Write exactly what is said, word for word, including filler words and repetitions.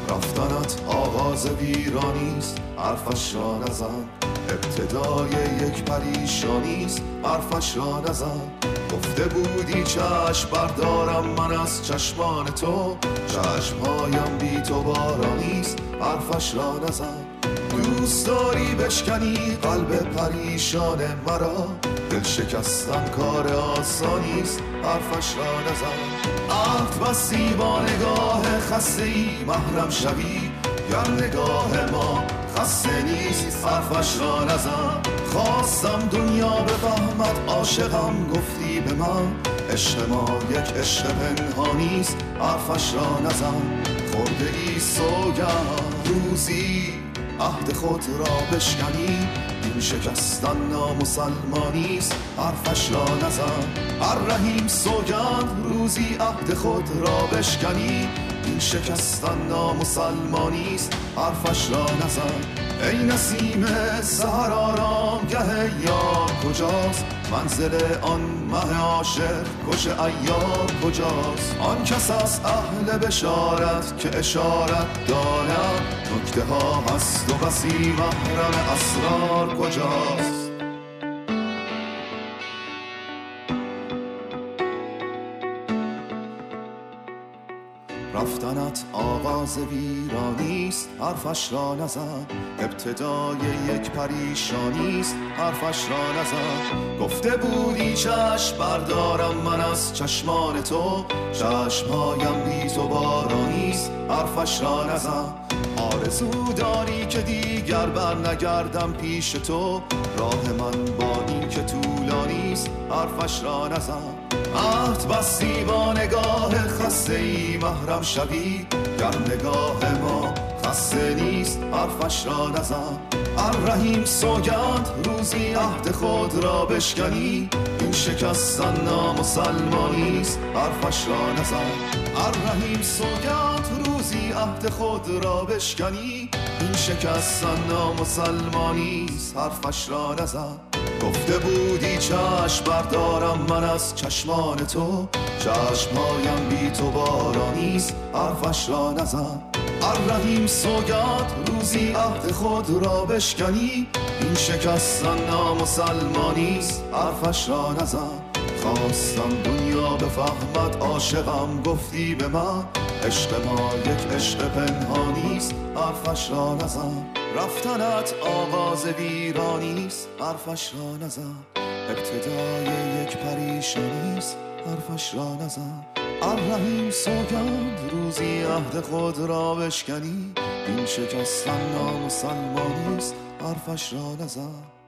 رفتنت آغاز ویرانیست، حرفش را نزن. ابتدای یک پریشانیست، حرفش را نزن. گفته بودی چشم بردارم من از چشمان تو، چشمهایم بی تو بارانیست، حرفش را نزن. دوست داری بشکنی قلب پریشان مرا، دل شکستن کار آسانیست، حرفش را نزن. عهد بستی با نگاه خسته ای محرم شوی، گر نگاه ما خسته نیست، حرفش را نزن. خواستم دنیا بفهمد عاشقم، گفتی به من عشق ما یک عشق پنهانیست، حرفش را نزن. خورده ای سوگند روزی عهد خود را بشکنی، این شکستن نامسلمانیست، حرفش را نزن. الرحیم سوگند روزی عهد خود را بشکنی، این شکستن نامسلمانیست، حرفش را نزن. ای نسیم سحر آرامگه یار کجاست، منزل آن مه عاشق کش عیار کجاست؟ آن کس از اهل بشارت که اشارت دارد، نکته ها هست و بسی محرم اسرار کجاست؟ رفتنت آغاز ویرانیست، حرفش را نزن. ابتدای یک پریشانیست، حرفش را نزن. گفته بودی چشم بردارم من از چشمان تو، چشمهایم بی تو بارانیست، حرفش را نزن. آرزو داری که دیگر بر نگردم پیش تو، راه من با این که طولانیست، حرفش را نزن. عهد بستی با نگاه خسته ای محرم شوی، گر نگاه ما خسته نیست، حرفش را نزن. الرحیم سوگند روزی عهد خود را بشکنی، این شکستن نامسلمانیست، حرفش را نزن. الرحیم سوگند روزی عهد خود را بشکنی، این شکستن نامسلمانیست، حرفش را نزن. گفته بودی چشم بردارم من از چشمان تو، چشمهایم بی تو بارانیست، حرفش را نزن. الرحیم سوگند روزی عهد خود را بشکنی، این شکستن نامسلمانیست، حرفش را نزن. خواستم دنیا بفهمد عاشقم، گفتی به من عشق ما یک عشق پنهانیست، حرفش را نزن. رفتنت آغاز ویرانیست، حرفش را نزن. ابتدای یک پریشانیست، حرفش را نزن. الرحیم سوگند روزی عهد خود را بشکنی، این شکستن نامسلمانیست، حرفش را نزن.